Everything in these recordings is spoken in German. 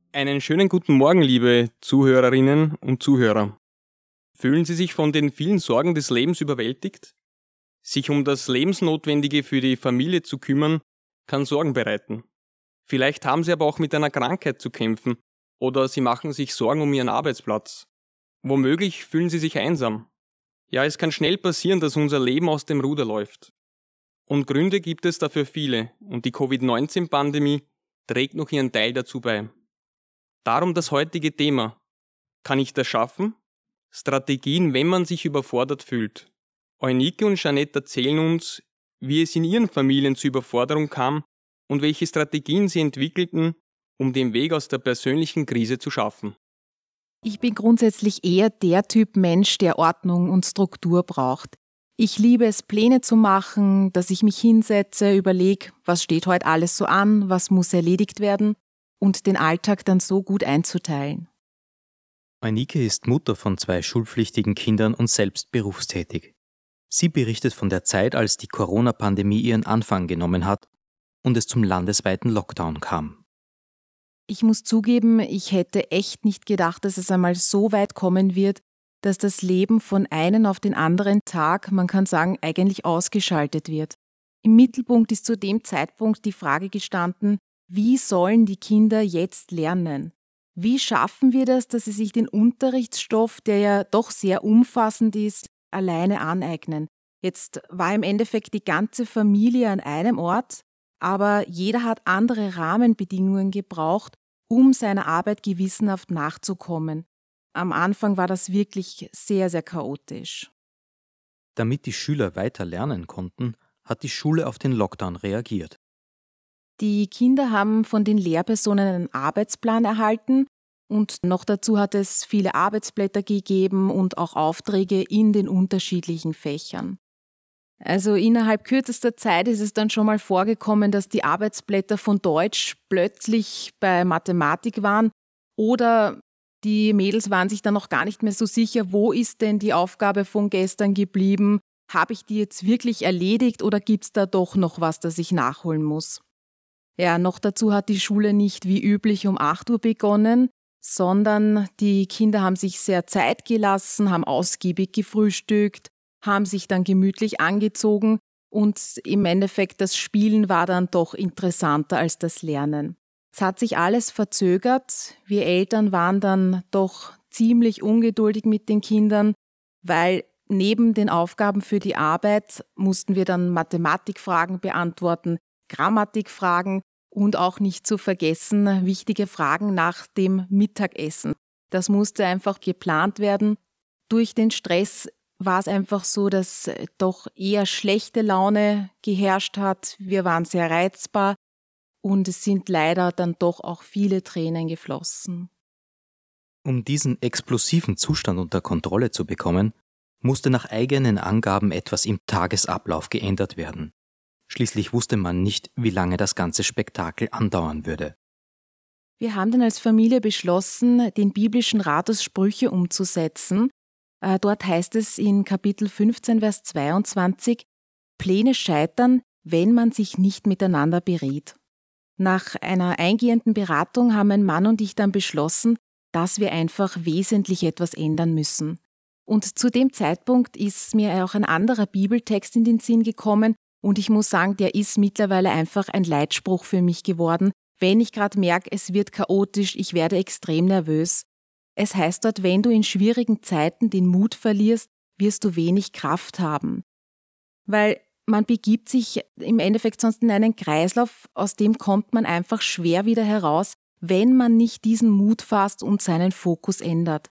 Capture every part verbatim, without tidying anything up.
Einen schönen guten Morgen, liebe Zuhörerinnen und Zuhörer. Fühlen Sie sich von den vielen Sorgen des Lebens überwältigt? Sich um das Lebensnotwendige für die Familie zu kümmern, kann Sorgen bereiten. Vielleicht haben Sie aber auch mit einer Krankheit zu kämpfen oder Sie machen sich Sorgen um Ihren Arbeitsplatz. Womöglich fühlen Sie sich einsam. Ja, es kann schnell passieren, dass unser Leben aus dem Ruder läuft. Und Gründe gibt es dafür viele und die Covid neunzehn Pandemie trägt noch ihren Teil dazu bei. Darum das heutige Thema. Kann ich das schaffen? Strategien, wenn man sich überfordert fühlt. Eunike und Jeanette erzählen uns, wie es in ihren Familien zur Überforderung kam und welche Strategien sie entwickelten, um den Weg aus der persönlichen Krise zu schaffen. Ich bin grundsätzlich eher der Typ Mensch, der Ordnung und Struktur braucht. Ich liebe es, Pläne zu machen, dass ich mich hinsetze, überlege, was steht heute alles so an, was muss erledigt werden und den Alltag dann so gut einzuteilen. Eunike ist Mutter von zwei schulpflichtigen Kindern und selbst berufstätig. Sie berichtet von der Zeit, als die Corona-Pandemie ihren Anfang genommen hat und es zum landesweiten Lockdown kam. Ich muss zugeben, ich hätte echt nicht gedacht, dass es einmal so weit kommen wird, dass das Leben von einem auf den anderen Tag, man kann sagen, eigentlich ausgeschaltet wird. Im Mittelpunkt ist zu dem Zeitpunkt die Frage gestanden, wie sollen die Kinder jetzt lernen? Wie schaffen wir das, dass sie sich den Unterrichtsstoff, der ja doch sehr umfassend ist, alleine aneignen? Jetzt war im Endeffekt die ganze Familie an einem Ort, aber jeder hat andere Rahmenbedingungen gebraucht, um seiner Arbeit gewissenhaft nachzukommen. Am Anfang war das wirklich sehr, sehr chaotisch. Damit die Schüler weiter lernen konnten, hat die Schule auf den Lockdown reagiert. Die Kinder haben von den Lehrpersonen einen Arbeitsplan erhalten und noch dazu hat es viele Arbeitsblätter gegeben und auch Aufträge in den unterschiedlichen Fächern. Also innerhalb kürzester Zeit ist es dann schon mal vorgekommen, dass die Arbeitsblätter von Deutsch plötzlich bei Mathematik waren oder die Mädels waren sich dann noch gar nicht mehr so sicher, wo ist denn die Aufgabe von gestern geblieben? Habe ich die jetzt wirklich erledigt oder gibt es da doch noch was, das ich nachholen muss? Ja, noch dazu hat die Schule nicht wie üblich um acht Uhr begonnen, sondern die Kinder haben sich sehr Zeit gelassen, haben ausgiebig gefrühstückt, haben sich dann gemütlich angezogen und im Endeffekt das Spielen war dann doch interessanter als das Lernen. Es hat sich alles verzögert. Wir Eltern waren dann doch ziemlich ungeduldig mit den Kindern, weil neben den Aufgaben für die Arbeit mussten wir dann Mathematikfragen beantworten, Grammatikfragen und auch nicht zu vergessen wichtige Fragen nach dem Mittagessen. Das musste einfach geplant werden. Durch den Stress war es einfach so, dass doch eher schlechte Laune geherrscht hat. Wir waren sehr reizbar und es sind leider dann doch auch viele Tränen geflossen. Um diesen explosiven Zustand unter Kontrolle zu bekommen, musste nach eigenen Angaben etwas im Tagesablauf geändert werden. Schließlich wusste man nicht, wie lange das ganze Spektakel andauern würde. Wir haben dann als Familie beschlossen, den biblischen Rat aus Sprüche umzusetzen. Dort heißt es in Kapitel fünfzehn, Vers zweiundzwanzig, Pläne scheitern, wenn man sich nicht miteinander berät. Nach einer eingehenden Beratung haben mein Mann und ich dann beschlossen, dass wir einfach wesentlich etwas ändern müssen. Und zu dem Zeitpunkt ist mir auch ein anderer Bibeltext in den Sinn gekommen und ich muss sagen, der ist mittlerweile einfach ein Leitspruch für mich geworden, wenn ich gerade merke, es wird chaotisch, ich werde extrem nervös. Es heißt dort, wenn du in schwierigen Zeiten den Mut verlierst, wirst du wenig Kraft haben. Weil man begibt sich im Endeffekt sonst in einen Kreislauf, aus dem kommt man einfach schwer wieder heraus, wenn man nicht diesen Mut fasst und seinen Fokus ändert.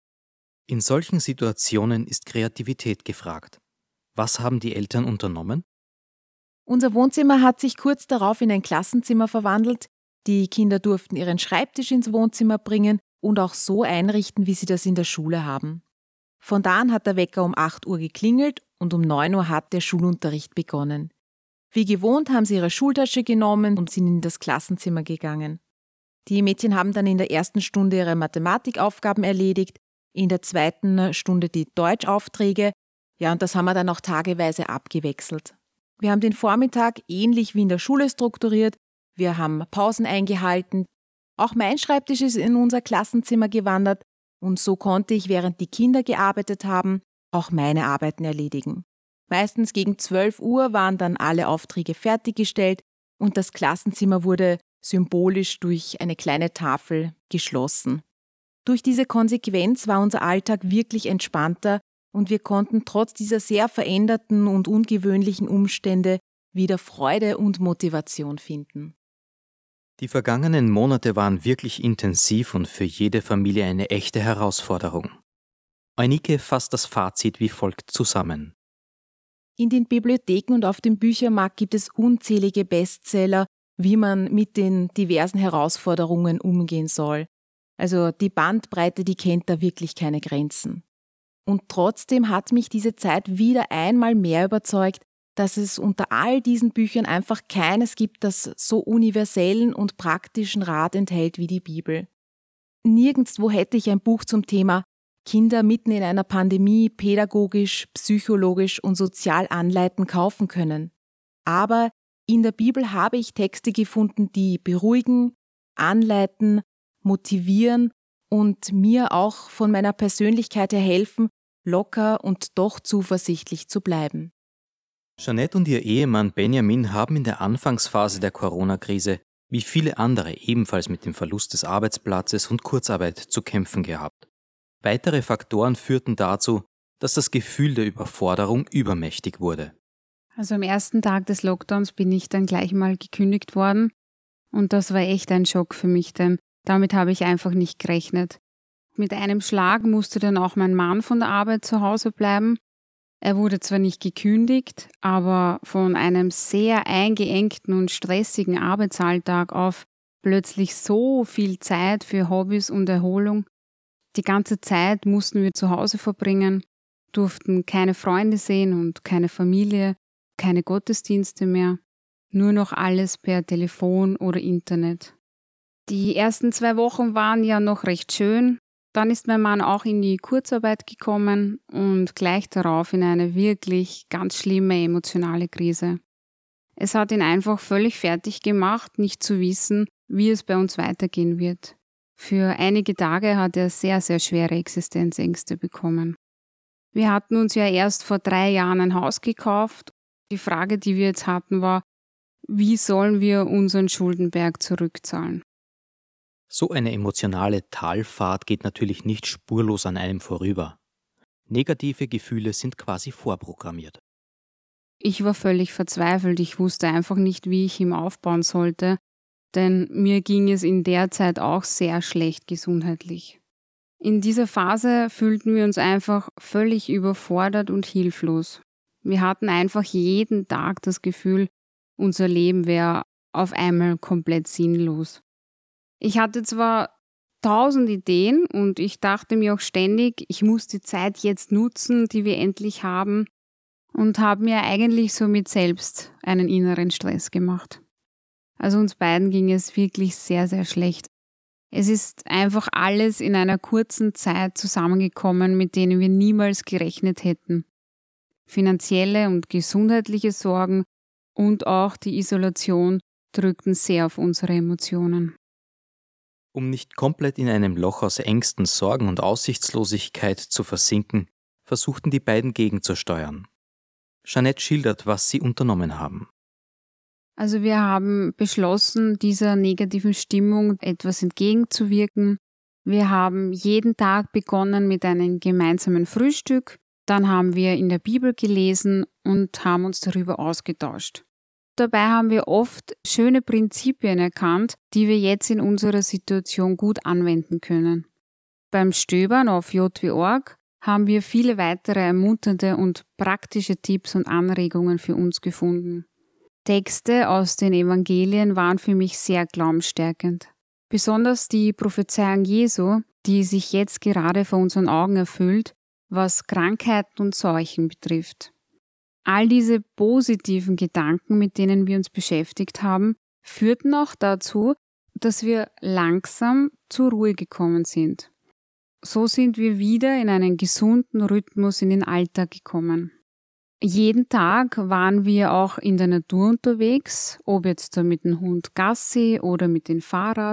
In solchen Situationen ist Kreativität gefragt. Was haben die Eltern unternommen? Unser Wohnzimmer hat sich kurz darauf in ein Klassenzimmer verwandelt. Die Kinder durften ihren Schreibtisch ins Wohnzimmer bringen und auch so einrichten, wie sie das in der Schule haben. Von da an hat der Wecker um acht Uhr geklingelt und um neun Uhr hat der Schulunterricht begonnen. Wie gewohnt haben sie ihre Schultasche genommen und sind in das Klassenzimmer gegangen. Die Mädchen haben dann in der ersten Stunde ihre Mathematikaufgaben erledigt, in der zweiten Stunde die Deutschaufträge, ja, und das haben wir dann auch tageweise abgewechselt. Wir haben den Vormittag ähnlich wie in der Schule strukturiert, wir haben Pausen eingehalten, Auch mein Schreibtisch ist in unser Klassenzimmer gewandert und so konnte ich, während die Kinder gearbeitet haben, auch meine Arbeiten erledigen. Meistens gegen zwölf Uhr waren dann alle Aufträge fertiggestellt und das Klassenzimmer wurde symbolisch durch eine kleine Tafel geschlossen. Durch diese Konsequenz war unser Alltag wirklich entspannter und wir konnten trotz dieser sehr veränderten und ungewöhnlichen Umstände wieder Freude und Motivation finden. Die vergangenen Monate waren wirklich intensiv und für jede Familie eine echte Herausforderung. Eunike fasst das Fazit wie folgt zusammen. In den Bibliotheken und auf dem Büchermarkt gibt es unzählige Bestseller, wie man mit den diversen Herausforderungen umgehen soll. Also die Bandbreite, die kennt da wirklich keine Grenzen. Und trotzdem hat mich diese Zeit wieder einmal mehr überzeugt, dass es unter all diesen Büchern einfach keines gibt, das so universellen und praktischen Rat enthält wie die Bibel. Nirgendwo hätte ich ein Buch zum Thema Kinder mitten in einer Pandemie pädagogisch, psychologisch und sozial anleiten kaufen können. Aber in der Bibel habe ich Texte gefunden, die beruhigen, anleiten, motivieren und mir auch von meiner Persönlichkeit her helfen, locker und doch zuversichtlich zu bleiben. Jeanette und ihr Ehemann Benjamin haben in der Anfangsphase der Corona-Krise wie viele andere ebenfalls mit dem Verlust des Arbeitsplatzes und Kurzarbeit zu kämpfen gehabt. Weitere Faktoren führten dazu, dass das Gefühl der Überforderung übermächtig wurde. Also am ersten Tag des Lockdowns bin ich dann gleich mal gekündigt worden und das war echt ein Schock für mich, denn damit habe ich einfach nicht gerechnet. Mit einem Schlag musste dann auch mein Mann von der Arbeit zu Hause bleiben. Er wurde zwar nicht gekündigt, aber von einem sehr eingeengten und stressigen Arbeitsalltag auf plötzlich so viel Zeit für Hobbys und Erholung. Die ganze Zeit mussten wir zu Hause verbringen, durften keine Freunde sehen und keine Familie, keine Gottesdienste mehr, nur noch alles per Telefon oder Internet. Die ersten zwei Wochen waren ja noch recht schön. Dann ist mein Mann auch in die Kurzarbeit gekommen und gleich darauf in eine wirklich ganz schlimme emotionale Krise. Es hat ihn einfach völlig fertig gemacht, nicht zu wissen, wie es bei uns weitergehen wird. Für einige Tage hat er sehr, sehr schwere Existenzängste bekommen. Wir hatten uns ja erst vor drei Jahren ein Haus gekauft. Die Frage, die wir jetzt hatten, war, wie sollen wir unseren Schuldenberg zurückzahlen? So eine emotionale Talfahrt geht natürlich nicht spurlos an einem vorüber. Negative Gefühle sind quasi vorprogrammiert. Ich war völlig verzweifelt. Ich wusste einfach nicht, wie ich ihn aufbauen sollte, denn mir ging es in der Zeit auch sehr schlecht gesundheitlich. In dieser Phase fühlten wir uns einfach völlig überfordert und hilflos. Wir hatten einfach jeden Tag das Gefühl, unser Leben wäre auf einmal komplett sinnlos. Ich hatte zwar tausend Ideen und ich dachte mir auch ständig, ich muss die Zeit jetzt nutzen, die wir endlich haben, und habe mir eigentlich somit selbst einen inneren Stress gemacht. Also uns beiden ging es wirklich sehr, sehr schlecht. Es ist einfach alles in einer kurzen Zeit zusammengekommen, mit denen wir niemals gerechnet hätten. Finanzielle und gesundheitliche Sorgen und auch die Isolation drückten sehr auf unsere Emotionen. Um nicht komplett in einem Loch aus Ängsten, Sorgen und Aussichtslosigkeit zu versinken, versuchten die beiden gegenzusteuern. Jeanette schildert, was sie unternommen haben. Also wir haben beschlossen, dieser negativen Stimmung etwas entgegenzuwirken. Wir haben jeden Tag begonnen mit einem gemeinsamen Frühstück. Dann haben wir in der Bibel gelesen und haben uns darüber ausgetauscht. Dabei haben wir oft schöne Prinzipien erkannt, die wir jetzt in unserer Situation gut anwenden können. Beim Stöbern auf j w punkt org haben wir viele weitere ermunternde und praktische Tipps und Anregungen für uns gefunden. Texte aus den Evangelien waren für mich sehr glaubensstärkend. Besonders die Prophezeiung Jesu, die sich jetzt gerade vor unseren Augen erfüllt, was Krankheiten und Seuchen betrifft. All diese positiven Gedanken, mit denen wir uns beschäftigt haben, führten auch dazu, dass wir langsam zur Ruhe gekommen sind. So sind wir wieder in einen gesunden Rhythmus in den Alltag gekommen. Jeden Tag waren wir auch in der Natur unterwegs, ob jetzt mit dem Hund Gassi oder mit dem Fahrrad.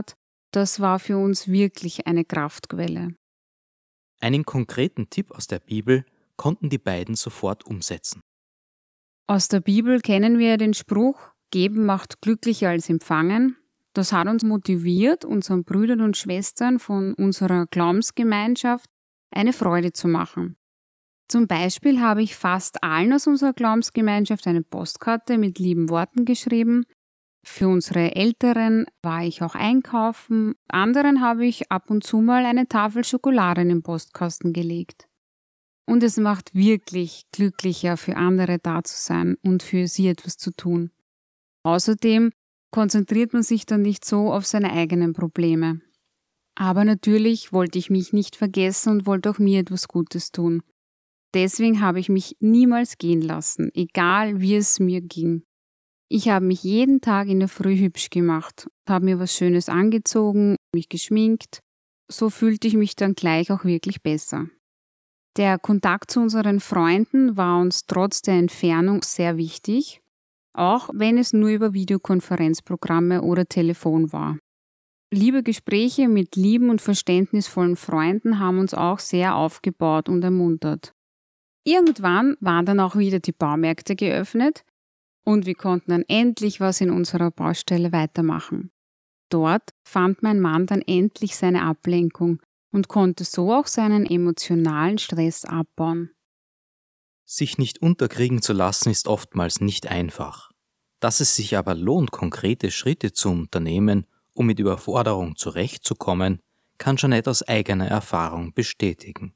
Das war für uns wirklich eine Kraftquelle. Einen konkreten Tipp aus der Bibel konnten die beiden sofort umsetzen. Aus der Bibel kennen wir den Spruch, Geben macht glücklicher als empfangen. Das hat uns motiviert, unseren Brüdern und Schwestern von unserer Glaubensgemeinschaft eine Freude zu machen. Zum Beispiel habe ich fast allen aus unserer Glaubensgemeinschaft eine Postkarte mit lieben Worten geschrieben. Für unsere Älteren war ich auch einkaufen. Anderen habe ich ab und zu mal eine Tafel Schokolade in den Postkasten gelegt. Und es macht wirklich glücklicher, für andere da zu sein und für sie etwas zu tun. Außerdem konzentriert man sich dann nicht so auf seine eigenen Probleme. Aber natürlich wollte ich mich nicht vergessen und wollte auch mir etwas Gutes tun. Deswegen habe ich mich niemals gehen lassen, egal wie es mir ging. Ich habe mich jeden Tag in der Früh hübsch gemacht, habe mir was Schönes angezogen, mich geschminkt. So fühlte ich mich dann gleich auch wirklich besser. Der Kontakt zu unseren Freunden war uns trotz der Entfernung sehr wichtig, auch wenn es nur über Videokonferenzprogramme oder Telefon war. Liebe Gespräche mit lieben und verständnisvollen Freunden haben uns auch sehr aufgebaut und ermuntert. Irgendwann waren dann auch wieder die Baumärkte geöffnet und wir konnten dann endlich was in unserer Baustelle weitermachen. Dort fand mein Mann dann endlich seine Ablenkung und konnte so auch seinen emotionalen Stress abbauen. Sich nicht unterkriegen zu lassen ist oftmals nicht einfach. Dass es sich aber lohnt, konkrete Schritte zu unternehmen, um mit Überforderung zurechtzukommen, kann Jeanette aus eigener Erfahrung bestätigen.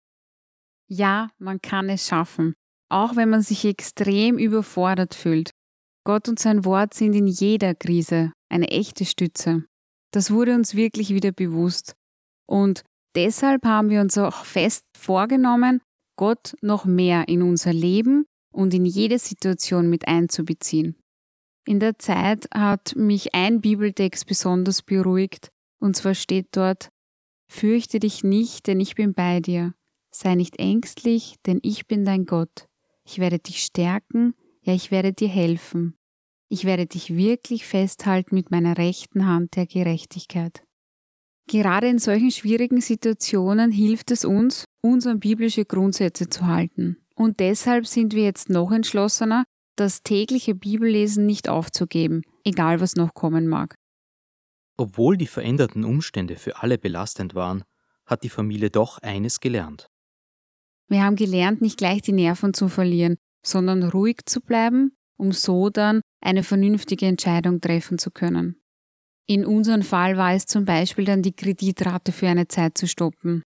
Ja, man kann es schaffen, auch wenn man sich extrem überfordert fühlt. Gott und sein Wort sind in jeder Krise eine echte Stütze. Das wurde uns wirklich wieder bewusst. Und deshalb haben wir uns auch fest vorgenommen, Gott noch mehr in unser Leben und in jede Situation mit einzubeziehen. In der Zeit hat mich ein Bibeltext besonders beruhigt, und zwar steht dort: Fürchte dich nicht, denn ich bin bei dir. Sei nicht ängstlich, denn ich bin dein Gott. Ich werde dich stärken, ja, ich werde dir helfen. Ich werde dich wirklich festhalten mit meiner rechten Hand der Gerechtigkeit. Gerade in solchen schwierigen Situationen hilft es uns, uns an biblische Grundsätze zu halten. Und deshalb sind wir jetzt noch entschlossener, das tägliche Bibellesen nicht aufzugeben, egal was noch kommen mag. Obwohl die veränderten Umstände für alle belastend waren, hat die Familie doch eines gelernt. Wir haben gelernt, nicht gleich die Nerven zu verlieren, sondern ruhig zu bleiben, um so dann eine vernünftige Entscheidung treffen zu können. In unserem Fall war es zum Beispiel dann die Kreditrate für eine Zeit zu stoppen.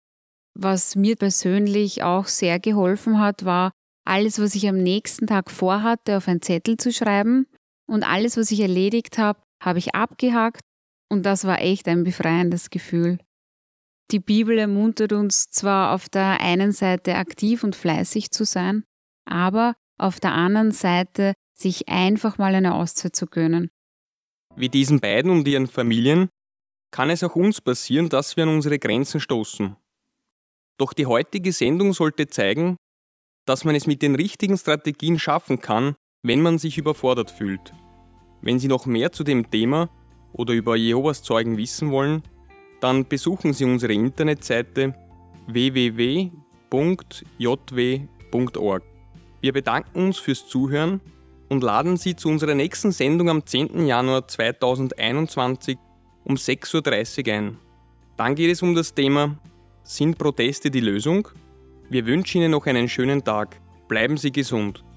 Was mir persönlich auch sehr geholfen hat, war, alles, was ich am nächsten Tag vorhatte, auf einen Zettel zu schreiben, und alles, was ich erledigt habe, habe ich abgehakt, und das war echt ein befreiendes Gefühl. Die Bibel ermuntert uns zwar auf der einen Seite aktiv und fleißig zu sein, aber auf der anderen Seite sich einfach mal eine Auszeit zu gönnen. Wie diesen beiden und ihren Familien kann es auch uns passieren, dass wir an unsere Grenzen stoßen. Doch die heutige Sendung sollte zeigen, dass man es mit den richtigen Strategien schaffen kann, wenn man sich überfordert fühlt. Wenn Sie noch mehr zu dem Thema oder über Jehovas Zeugen wissen wollen, dann besuchen Sie unsere Internetseite w w w punkt j w punkt org. Wir bedanken uns fürs Zuhören und laden Sie zu unserer nächsten Sendung am zehnten Januar zweitausendeinundzwanzig um sechs Uhr dreißig ein. Dann geht es um das Thema: Sind Proteste die Lösung? Wir wünschen Ihnen noch einen schönen Tag. Bleiben Sie gesund.